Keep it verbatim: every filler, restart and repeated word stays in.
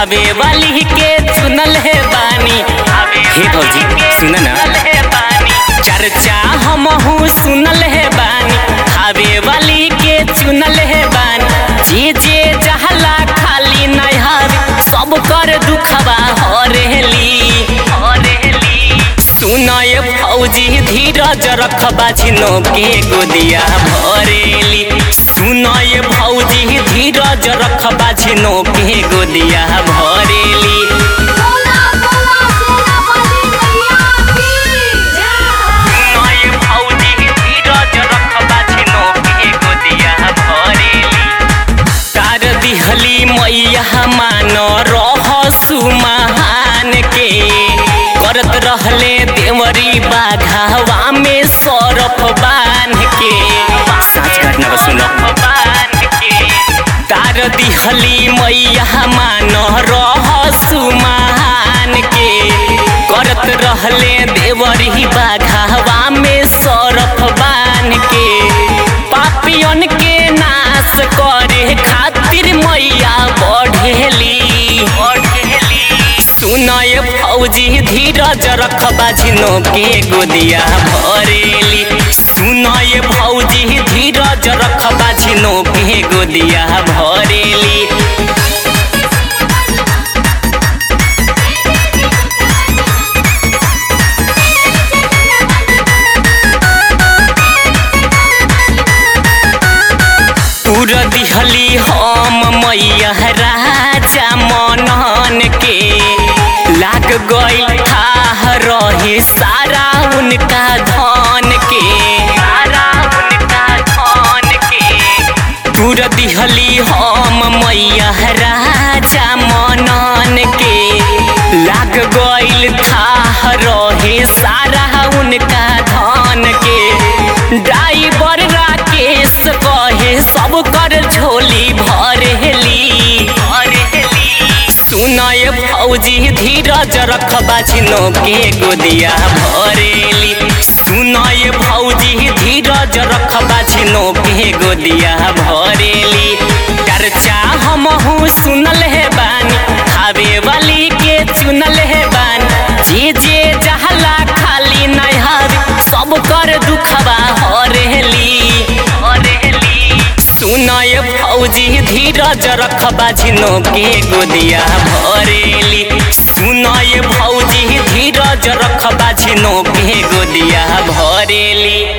खावे वाली के चुनल है बानी। हे भौजी सुन ना, चर्चा हमहू सुनल है बानी, खावे वाली के चुनल है बानी। जे जे जहला खाली नहार सब कर दुखबा हरेली। सुनय भौजी धीरज रखबा झिनो के गोदिया भरेली। सुनय भौजी धीरज रखबा झिनो के गोदिया भरेली। मैया मान रहसु महान के करत रहले देवरी बाघावा में सरफ बांध के। साच घटना सुनो तार दिहली मैया मान रहसु महान के करत रहले देवरी बाघावा में सरफ बांध के। पापियन के नाश करे खातिर मैया बढ़ेली। सुनय भौजी धीरज रखबा झिनो के गोदिया भरेली। सुनय भौजी धीरज रखबा झिनो के गोदिया भरेली। तुर दिहली हम मैया राजा मनन के लाग गई थाह रही सारा उनका धन के। सारा उनका धन के तुर दिहली हम मैया राजा मनन के लाग गई थाह रही सारा उनका धन के। ड्राइवर राकेश कहे सब कर झोली भरेली। सुनय भौजी धीरज रखबा झिनो के गोदिया भरेली। सुनय भौजी धीरज रखबा झिनो के गोदिया भरेली। चर्चा हमहू सुनल है बानी, खावे वाली के चुनल है बानी। जे जे जहला खाली नहार सब कर दुखबा हरेली। सुनय भौजी धीरज रखबा झिनो के गोदिया भरेली। सुनय भौजी धीरज रखबा झिनो के गोदिया भरेली।